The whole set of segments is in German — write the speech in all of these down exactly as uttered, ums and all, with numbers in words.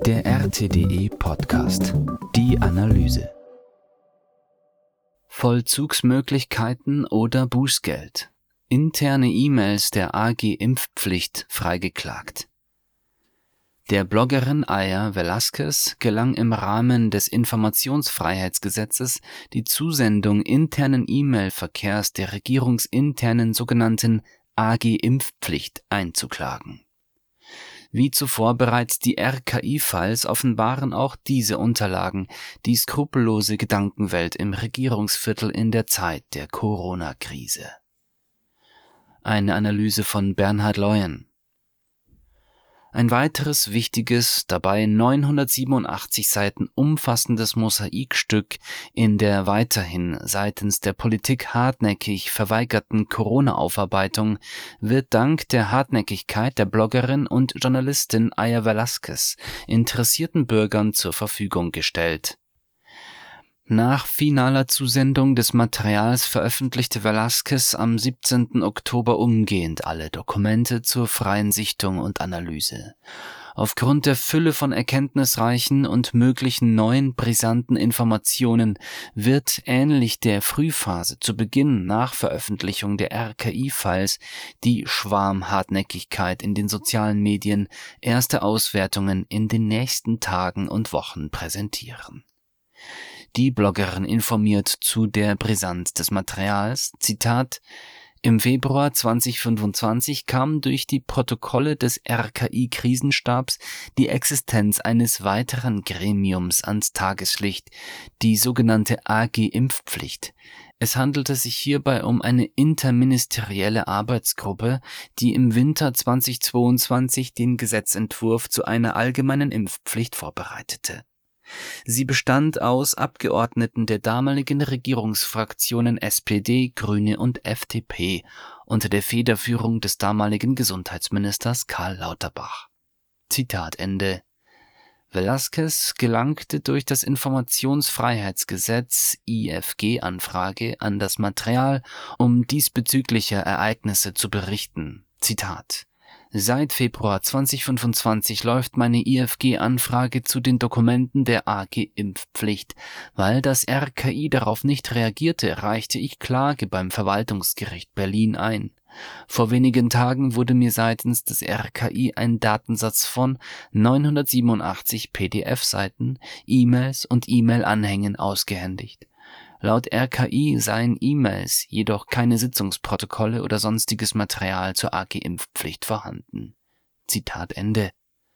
Der R T D E-Podcast. Die Analyse. Vollzugsmöglichkeiten oder Bußgeld. Interne E-Mails der A G Impfpflicht freigeklagt. Der Bloggerin Aya Velasquez gelang im Rahmen des Informationsfreiheitsgesetzes die Zusendung internen E-Mail-Verkehrs der regierungsinternen sogenannten A G Impfpflicht einzuklagen. Wie zuvor bereits die R K I-Files offenbaren auch diese Unterlagen die skrupellose Gedankenwelt im Regierungsviertel in der Zeit der Corona-Krise. Eine Analyse von Bernhard Leuen. Ein weiteres wichtiges, dabei neunhundertsiebenundachtzig Seiten umfassendes Mosaikstück in der weiterhin seitens der Politik hartnäckig verweigerten Corona-Aufarbeitung wird dank der Hartnäckigkeit der Bloggerin und Journalistin Aya Velasquez interessierten Bürgern zur Verfügung gestellt. Nach finaler Zusendung des Materials veröffentlichte Velasquez am siebzehnten Oktober umgehend alle Dokumente zur freien Sichtung und Analyse. Aufgrund der Fülle von erkenntnisreichen und möglichen neuen brisanten Informationen wird ähnlich der Frühphase zu Beginn nach Veröffentlichung der R K I-Files die Schwarmhartnäckigkeit in den sozialen Medien erste Auswertungen in den nächsten Tagen und Wochen präsentieren. Die Bloggerin informiert zu der Brisanz des Materials, Zitat: Im Februar zweitausendfünfundzwanzig kam durch die Protokolle des R K I-Krisenstabs die Existenz eines weiteren Gremiums ans Tageslicht, die sogenannte A G Impfpflicht. Es handelte sich hierbei um eine interministerielle Arbeitsgruppe, die im Winter zweitausendzweiundzwanzig den Gesetzentwurf zu einer allgemeinen Impfpflicht vorbereitete. Sie bestand aus Abgeordneten der damaligen Regierungsfraktionen S P D, Grüne und F D P unter der Federführung des damaligen Gesundheitsministers Karl Lauterbach. Zitat Ende. Velasquez gelangte durch das Informationsfreiheitsgesetz I F G-Anfrage an das Material, um diesbezügliche Ereignisse zu berichten. Zitat: Seit Februar zweitausendfünfundzwanzig läuft meine I F G-Anfrage zu den Dokumenten der A G Impfpflicht. Weil das R K I darauf nicht reagierte, reichte ich Klage beim Verwaltungsgericht Berlin ein. Vor wenigen Tagen wurde mir seitens des R K I ein Datensatz von neunhundertsiebenundachtzig P D F-Seiten, E-Mails und E-Mail-Anhängen ausgehändigt. Laut R K I seien E-Mails jedoch keine Sitzungsprotokolle oder sonstiges Material zur A G Impfpflicht vorhanden. Zitat Ende.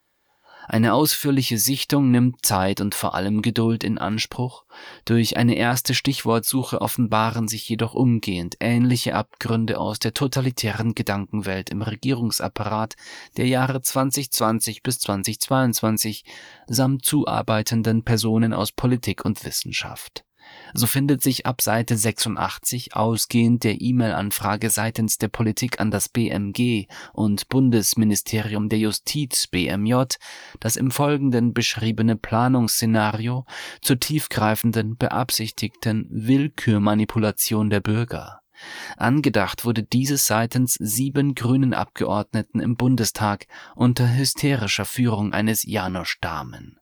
Eine ausführliche Sichtung nimmt Zeit und vor allem Geduld in Anspruch. Durch eine erste Stichwortsuche offenbaren sich jedoch umgehend ähnliche Abgründe aus der totalitären Gedankenwelt im Regierungsapparat der Jahre zweitausendzwanzig bis zweitausendzweiundzwanzig samt zuarbeitenden Personen aus Politik und Wissenschaft. So findet sich ab Seite sechsundachtzig ausgehend der E-Mail-Anfrage seitens der Politik an das B M G und Bundesministerium der Justiz B M J das im Folgenden beschriebene Planungsszenario zur tiefgreifenden, beabsichtigten Willkürmanipulation der Bürger. Angedacht wurde dieses seitens sieben grünen Abgeordneten im Bundestag unter hysterischer Führung eines Janosch Dahmen.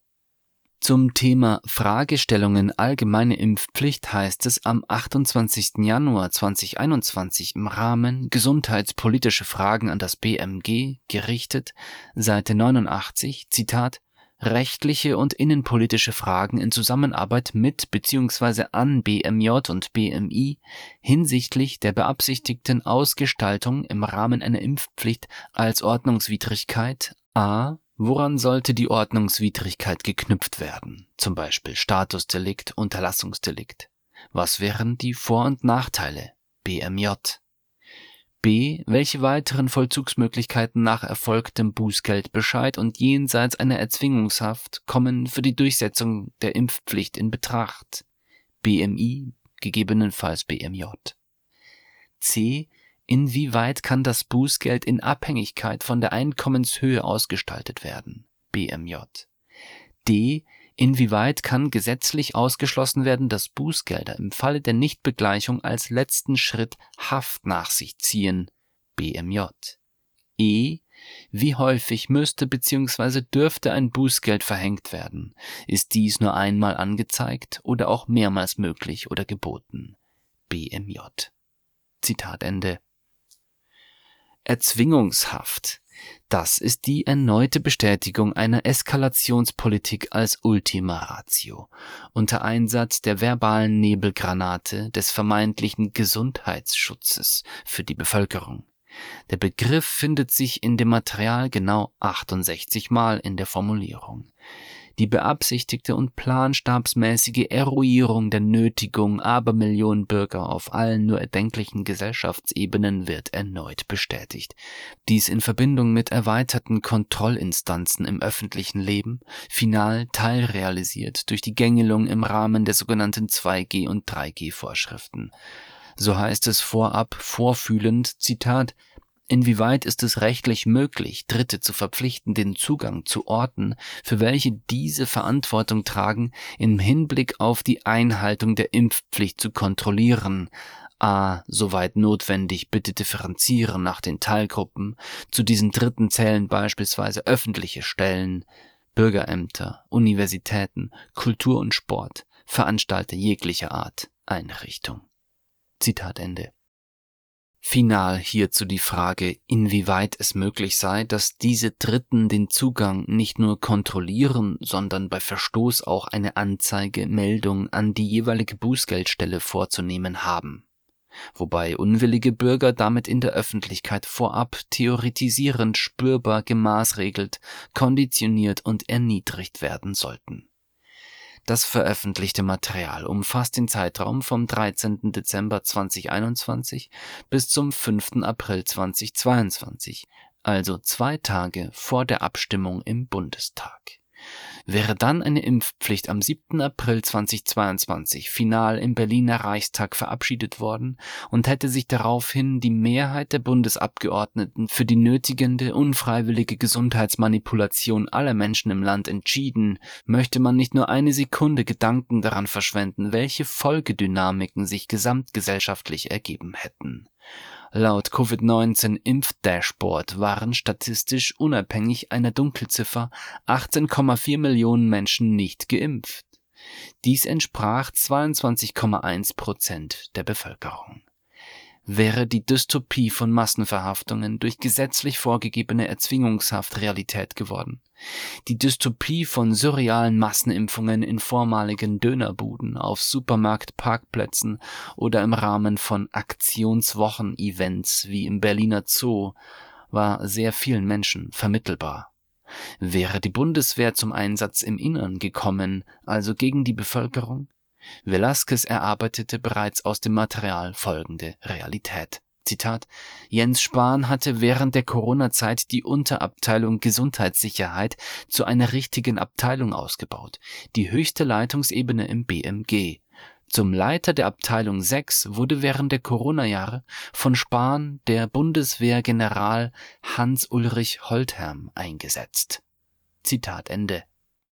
Zum Thema Fragestellungen allgemeine Impfpflicht heißt es am achtundzwanzigsten Januar zweitausendeinundzwanzig im Rahmen Gesundheitspolitische Fragen an das B M G gerichtet, Seite neunundachtzig, Zitat: Rechtliche und innenpolitische Fragen in Zusammenarbeit mit bzw. an B M J und B M I hinsichtlich der beabsichtigten Ausgestaltung im Rahmen einer Impfpflicht als Ordnungswidrigkeit. A. Woran sollte die Ordnungswidrigkeit geknüpft werden? Zum Beispiel Statusdelikt, Unterlassungsdelikt. Was wären die Vor- und Nachteile? B M J. B. Welche weiteren Vollzugsmöglichkeiten nach erfolgtem Bußgeldbescheid und jenseits einer Erzwingungshaft kommen für die Durchsetzung der Impfpflicht in Betracht? B M I, gegebenenfalls B M J. C. Inwieweit kann das Bußgeld in Abhängigkeit von der Einkommenshöhe ausgestaltet werden? B M J. D. Inwieweit kann gesetzlich ausgeschlossen werden, dass Bußgelder im Falle der Nichtbegleichung als letzten Schritt Haft nach sich ziehen? B M J. E. Wie häufig müsste bzw. dürfte ein Bußgeld verhängt werden? Ist dies nur einmal angezeigt oder auch mehrmals möglich oder geboten? B M J. Zitat Ende. Erzwingungshaft. Das ist die erneute Bestätigung einer Eskalationspolitik als Ultima Ratio, unter Einsatz der verbalen Nebelgranate des vermeintlichen Gesundheitsschutzes für die Bevölkerung. Der Begriff findet sich in dem Material genau achtundsechzig Mal in der Formulierung. Die beabsichtigte und planstabsmäßige Eruierung der Nötigung Abermillionen Bürger auf allen nur erdenklichen Gesellschaftsebenen wird erneut bestätigt. Dies in Verbindung mit erweiterten Kontrollinstanzen im öffentlichen Leben, final teilrealisiert durch die Gängelung im Rahmen der sogenannten zwei G- und drei G-Vorschriften. So heißt es vorab vorfühlend, Zitat, inwieweit ist es rechtlich möglich, Dritte zu verpflichten, den Zugang zu Orten, für welche diese Verantwortung tragen, im Hinblick auf die Einhaltung der Impfpflicht zu kontrollieren? A. Soweit notwendig, bitte differenzieren nach den Teilgruppen. Zu diesen Dritten zählen beispielsweise öffentliche Stellen, Bürgerämter, Universitäten, Kultur und Sport, Veranstalter jeglicher Art, Einrichtung. Zitat Ende. Final hierzu die Frage, inwieweit es möglich sei, dass diese Dritten den Zugang nicht nur kontrollieren, sondern bei Verstoß auch eine Anzeige, Meldung an die jeweilige Bußgeldstelle vorzunehmen haben. Wobei unwillige Bürger damit in der Öffentlichkeit vorab theoretisierend spürbar gemaßregelt, konditioniert und erniedrigt werden sollten. Das veröffentlichte Material umfasst den Zeitraum vom dreizehnten Dezember zweitausendeinundzwanzig bis zum fünften April zweitausendzweiundzwanzig, also zwei Tage vor der Abstimmung im Bundestag. Wäre dann eine Impfpflicht am siebten April zweitausendzweiundzwanzig final im Berliner Reichstag verabschiedet worden und hätte sich daraufhin die Mehrheit der Bundesabgeordneten für die nötigende unfreiwillige Gesundheitsmanipulation aller Menschen im Land entschieden, möchte man nicht nur eine Sekunde Gedanken daran verschwenden, welche Folgedynamiken sich gesamtgesellschaftlich ergeben hätten. Laut Covid neunzehn Impfdashboard waren statistisch unabhängig einer Dunkelziffer achtzehn Komma vier Millionen Menschen nicht geimpft. Dies entsprach zweiundzwanzig Komma eins Prozent der Bevölkerung. Wäre die Dystopie von Massenverhaftungen durch gesetzlich vorgegebene Erzwingungshaft Realität geworden. Die Dystopie von surrealen Massenimpfungen in vormaligen Dönerbuden, auf Supermarktparkplätzen oder im Rahmen von Aktionswochen-Events wie im Berliner Zoo war sehr vielen Menschen vermittelbar. Wäre die Bundeswehr zum Einsatz im Innern gekommen, also gegen die Bevölkerung? Velasquez erarbeitete bereits aus dem Material folgende Realität. Zitat: Jens Spahn hatte während der Corona-Zeit die Unterabteilung Gesundheitssicherheit zu einer richtigen Abteilung ausgebaut, die höchste Leitungsebene im B M G. Zum Leiter der Abteilung sechs wurde während der Corona-Jahre von Spahn der Bundeswehrgeneral Hans-Ulrich Holtherm eingesetzt. Zitat Ende.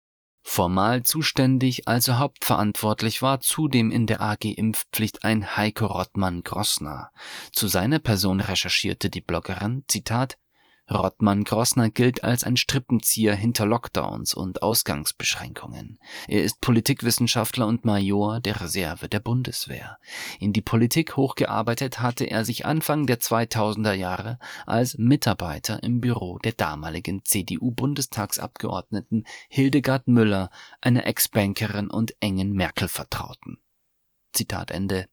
Formal zuständig, also hauptverantwortlich war zudem in der A G Impfpflicht ein Heiko Rottmann-Grossner. Zu seiner Person recherchierte die Bloggerin, Zitat, Rottmann-Grossner gilt als ein Strippenzieher hinter Lockdowns und Ausgangsbeschränkungen. Er ist Politikwissenschaftler und Major der Reserve der Bundeswehr. In die Politik hochgearbeitet hatte er sich Anfang der zweitausender Jahre als Mitarbeiter im Büro der damaligen C D U-Bundestagsabgeordneten Hildegard Müller, einer Ex-Bankerin und engen Merkel-Vertrauten. Zitat Ende.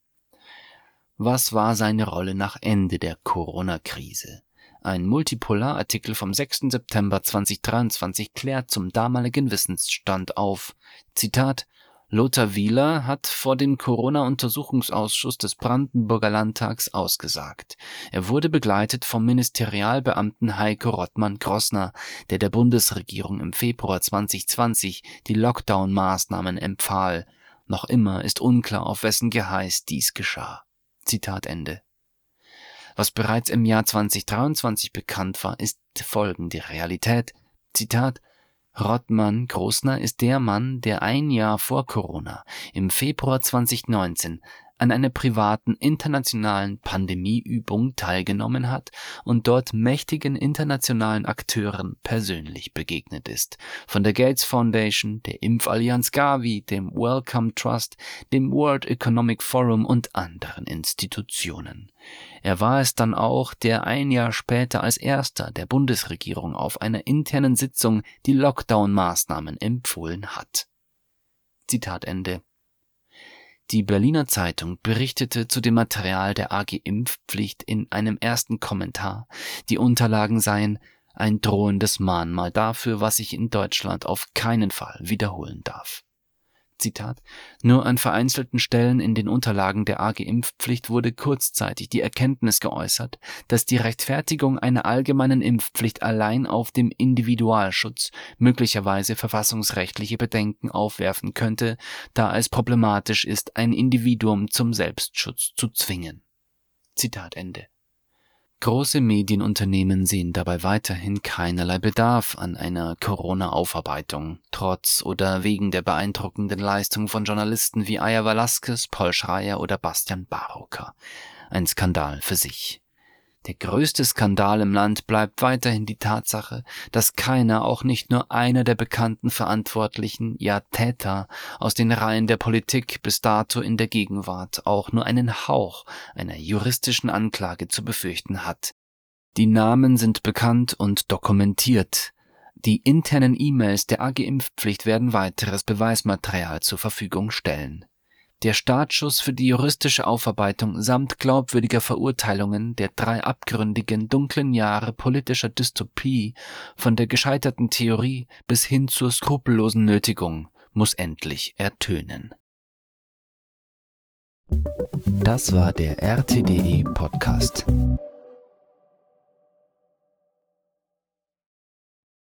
Was war seine Rolle nach Ende der Corona-Krise? Ein Multipolar-Artikel vom sechsten September zweitausenddreiundzwanzig klärt zum damaligen Wissensstand auf. Zitat: Lothar Wieler hat vor dem Corona-Untersuchungsausschuss des Brandenburger Landtags ausgesagt. Er wurde begleitet vom Ministerialbeamten Heiko Rottmann-Grossner, der der Bundesregierung im Februar zweitausendzwanzig die Lockdown-Maßnahmen empfahl. Noch immer ist unklar, auf wessen Geheiß dies geschah. Zitat Ende. Was bereits im Jahr zweitausenddreiundzwanzig bekannt war, ist folgende Realität. Zitat: Rottmann-Grossner ist der Mann, der ein Jahr vor Corona, im Februar zweitausendneunzehn, an einer privaten internationalen Pandemieübung teilgenommen hat und dort mächtigen internationalen Akteuren persönlich begegnet ist. Von der Gates Foundation, der Impfallianz Gavi, dem Wellcome Trust, dem World Economic Forum und anderen Institutionen. Er war es dann auch, der ein Jahr später als erster der Bundesregierung auf einer internen Sitzung die Lockdown-Maßnahmen empfohlen hat. Zitat Ende. Die Berliner Zeitung berichtete zu dem Material der A G Impfpflicht in einem ersten Kommentar, die Unterlagen seien ein drohendes Mahnmal dafür, was sich in Deutschland auf keinen Fall wiederholen darf. Zitat: Nur an vereinzelten Stellen in den Unterlagen der A G Impfpflicht wurde kurzzeitig die Erkenntnis geäußert, dass die Rechtfertigung einer allgemeinen Impfpflicht allein auf dem Individualschutz möglicherweise verfassungsrechtliche Bedenken aufwerfen könnte, da es problematisch ist, ein Individuum zum Selbstschutz zu zwingen. Zitat Ende. Große Medienunternehmen sehen dabei weiterhin keinerlei Bedarf an einer Corona-Aufarbeitung, trotz oder wegen der beeindruckenden Leistung von Journalisten wie Aya Velasquez, Paul Schreier oder Bastian Barocker. Ein Skandal für sich. Der größte Skandal im Land bleibt weiterhin die Tatsache, dass keiner, auch nicht nur einer der bekannten Verantwortlichen, ja Täter, aus den Reihen der Politik bis dato in der Gegenwart auch nur einen Hauch einer juristischen Anklage zu befürchten hat. Die Namen sind bekannt und dokumentiert. Die internen E-Mails der A G Impfpflicht werden weiteres Beweismaterial zur Verfügung stellen. Der Startschuss für die juristische Aufarbeitung samt glaubwürdiger Verurteilungen der drei abgründigen, dunklen Jahre politischer Dystopie, von der gescheiterten Theorie bis hin zur skrupellosen Nötigung, muss endlich ertönen. Das war der R T D E Podcast.